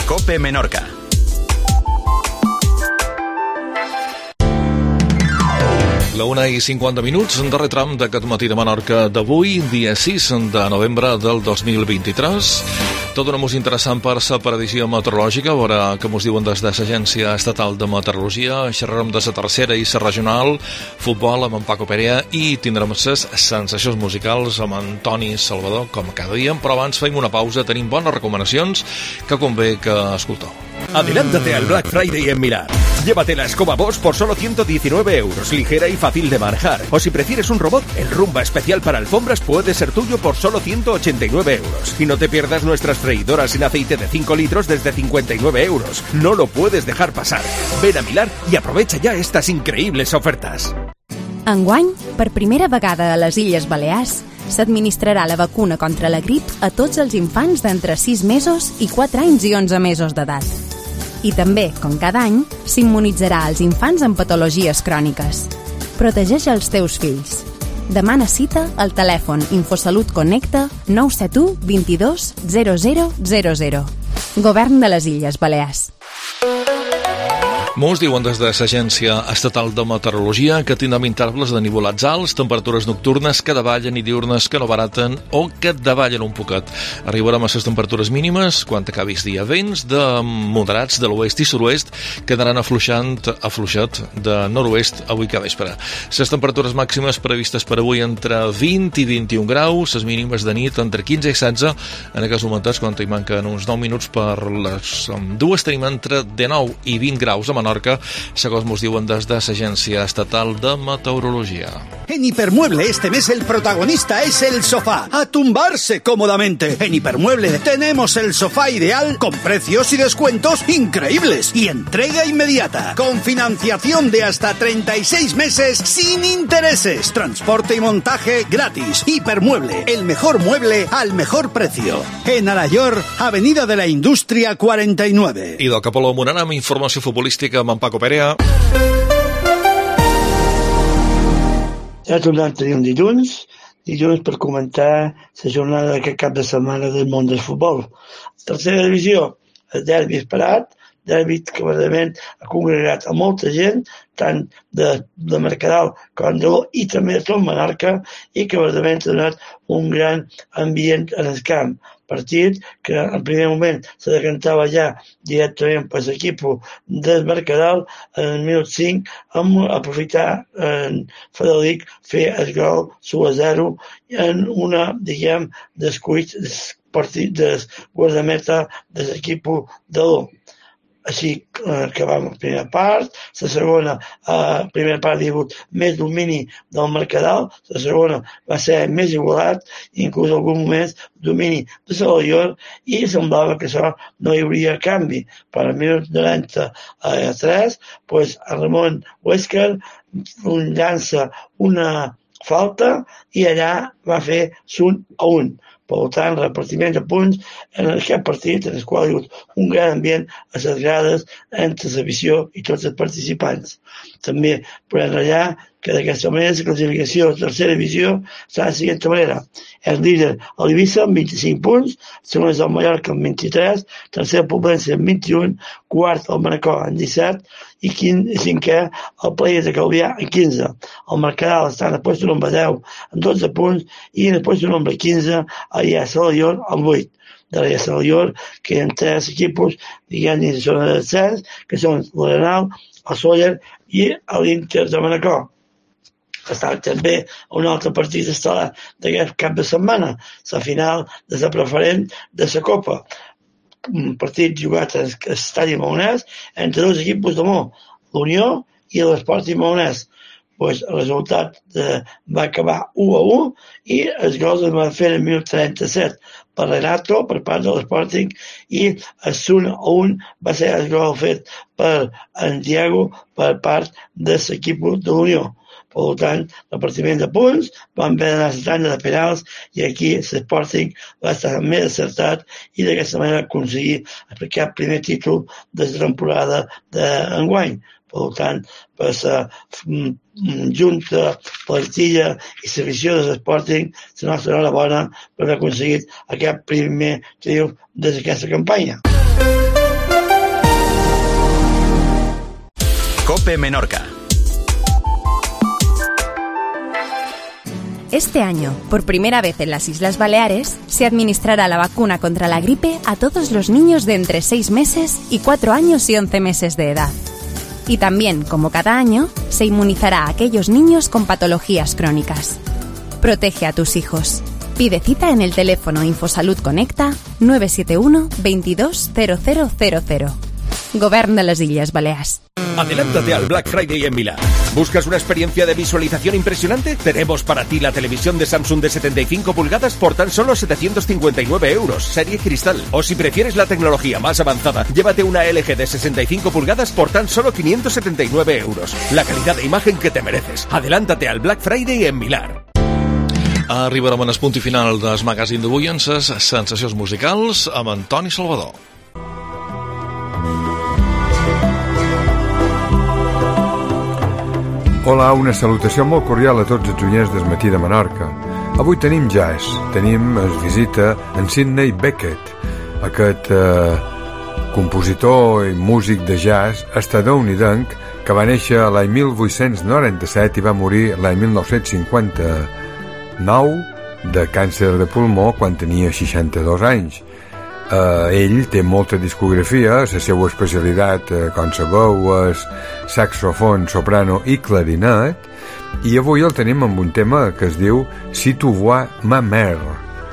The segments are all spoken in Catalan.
COPE Menorca. La 1:50, darrer tram d'aquest matí de Menorca d'avui, dia 6 de novembre del 2023. Tot una música interessant per la previsió meteorològica, a veure què ens diuen des de l'Agència Estatal de Meteorologia. Xerrarem de la tercera i la regional, futbol amb en Paco Perea i tindrem les sensacions musicals amb Antoni Salvador, com cada dia, però abans fem una pausa, tenim bones recomanacions que convé que escolteu. Adelántate al Black Friday en Milar. Llévate la escoba Bosch por solo 119 euros, ligera y fácil de manejar. O si prefieres un robot, el Rumba especial para alfombras puede ser tuyo por solo 189 euros. Y no te pierdas nuestras freidoras sin aceite de 5 litros desde 59 euros. No lo puedes dejar pasar. Ven a Milar y aprovecha ya estas increíbles ofertas. Enguany, per primera vegada a les Illes Balears, s'administrarà la vacuna contra la grip a tots els infants d'entre 6 mesos i 4 anys i 11 mesos d'edat. I també, com cada any, s'immunitzarà als infants amb patologies cròniques. Protegeix els teus fills. Demana cita al telèfon Infosalut Connecta 971 22 0000. Govern de les Illes Balears. Mos diuen des de l'Agència Estatal de Meteorologia que tindrem intervals de nivelats alts, temperatures nocturnes que davallen i diurnes que no baraten o que davallen un poquet. Arribarem a les temperatures mínimes quan acabi el dia. Vents de moderats de l'oest i sud-oest quedaran afluixat de nord-oest avui que vespre. Les temperatures màximes previstes per avui entre 20 i 21 graus, les mínimes de nit entre 15 i 16. En aquests moments, quan hi manquen uns 9 minuts per les dues, tenim entre 19 i 20 graus a Menorca, segons nos diuen des de l'Agència Estatal de Meteorologia. En Hipermueble este mes el protagonista es el sofá. A tumbarse cómodamente. En Hipermueble tenemos el sofá ideal con precios y descuentos increíbles y entrega inmediata. Con financiación de hasta 36 meses sin intereses. Transporte y montaje gratis. Hipermueble, el mejor mueble al mejor precio. En Alayor, Avenida de la Indústria 49. I del Capoló Monana amb informació futbolística amb en Paco Perea. Ja tornem a tenir un dilluns per comentar la jornada d'aquest cap de setmana del món del futbol. Tercera divisió, el derbi esperat, derbi que verdaderament ha congregat a molta gent, tant de Mercadal com de i també de tot Menorca, i que verdaderament ha donat un gran ambient en el camp. Partit que en primer moment se decantava ja directament per l'equip del Mercadal en el minut 5 amb aprofitar en Frederic fer el gol 1-0 en una, descuit del partit del guardameta de l'equip de l'O. Així que vam a la primera part, la segona, primera part hi ha hagut més domini del Mercadal, la segona va ser més igualat, inclús en algun moment domini de Salvador, i semblava que això no hi hauria canvi. Per al minut 93, Ramon Huescar llança una falta i allà va fer l'1-1. Per tant, repartiment de punts en aquest partit, en el qual hi ha hagut un gran ambient a les grades entre l'afició i tots els participants. També podem ratllar que d'aquesta manera la classificació de tercera divisió està de la següent manera. El líder l'Eivissa amb 25 punts, segon és el Mallorca amb 23, tercer el Poblense amb 21, quart el Manacor amb 17 i cinquè el Players de Calvià amb 15. El Mercadal està en el lloc número 10 amb 12 punts i en el lloc número 15 el Salvador amb 8. De la Salvador queden 3 equipos dins de zona de descens, que són l'Arenal, el Sóller i l'Inter de Manacor. Està també un altre partit estel·lar d'aquest cap de setmana, la final de la preferent de la Copa. Un partit jugat a l'estadi Maonès entre dos equips de l'Unió i l'Esportiu Maonès. El resultat va acabar 1-1 i els gols es van fer en el minut 37 per Renato, per part de l'Sporting, i el 1-1 va ser el gol fet per en Diego per part de l'equip de l'Unió. Per tant, repartiment de punts, van haver d'anar a la tanda de penals i aquí l'Sporting va estar més acertat i d'aquesta manera aconseguir aquest primer títol de la temporada d'enguany. Per tant, per la junta, plantilla i l'afició de l'Sporting, la nostra enhorabona per haver aconseguit aquest primer triomf d'aquesta campanya. COPE Menorca. Este año, por primera vez en las Islas Baleares, se administrará la vacuna contra la gripe a todos los niños de entre 6 meses y 4 años y 11 meses de edad. Y también, como cada año, se inmunizará a aquellos niños con patologías crónicas. Protege a tus hijos. Pide cita en el teléfono Infosalud Connecta 971 22 0000. Govern de les Illes Balears. Adelántate al Black Friday en Milán. ¿Buscas una experiencia de visualización impresionante? Tenemos para ti la televisión de Samsung de 75 pulgadas por tan solo 759 euros, serie cristal. O si prefieres la tecnología más avanzada, llévate una LG de 65 pulgadas por tan solo 579 euros. La calidad de imagen que te mereces. Adelántate al Black Friday en Milán. Arribarem en el punt final del magazín d'avui en ses sensacions musicals amb Antoni Salvador. Hola, una salutació molt cordial a tots els oients del Matí de Menorca. Avui tenim jazz, tenim visita en Sidney Bechet, aquest compositor i músic de jazz estadounidenc que va néixer l'any 1897 i va morir l'any 1959 de càncer de pulmó quan tenia 62 anys. Ell té molta discografia, la seva especialitat, com sabeu, és saxofon, soprano i clarinet, i avui el tenim amb un tema que es diu Si tu vois ma mère.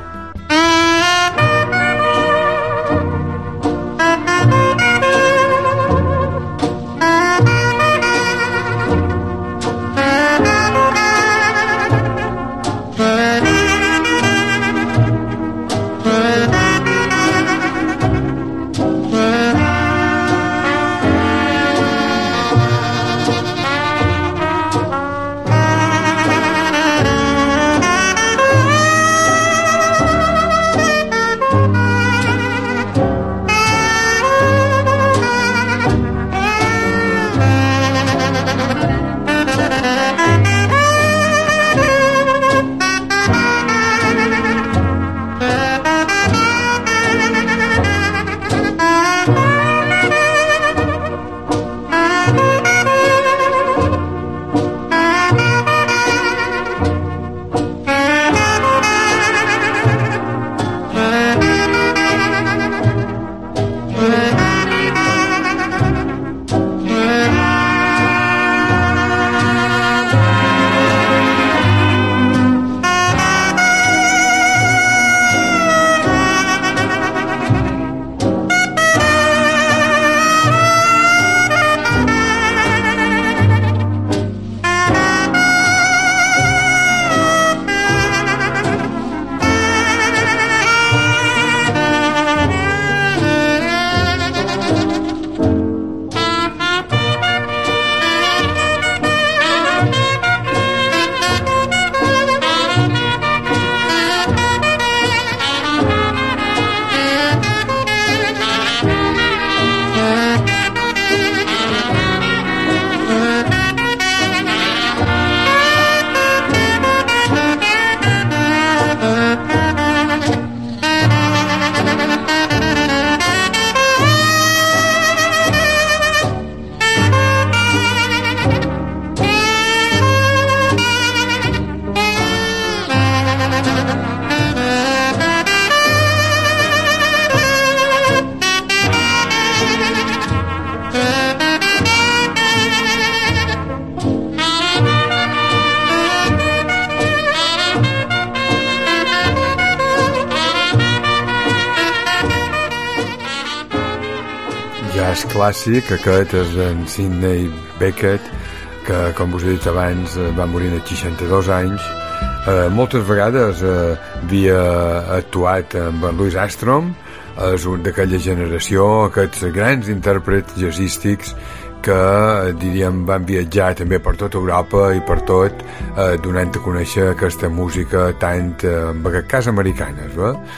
jazz clàssic. Aquest és en Sidney Bechet, que, com us he dit abans, va morir als 62 anys. Moltes vegades havia actuat amb en Louis Armstrong, és un d'aquella generació, aquests grans intèrprets jazzístics que, diríem, van viatjar també per tota Europa i per tot, donant a conèixer aquesta música tant, en aquest cas, americana.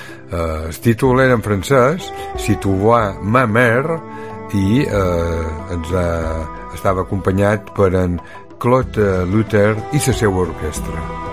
El títol era en francès, Si tu vois ma mère, i estava acompanyat per en Claude Luther i la seva orquestra.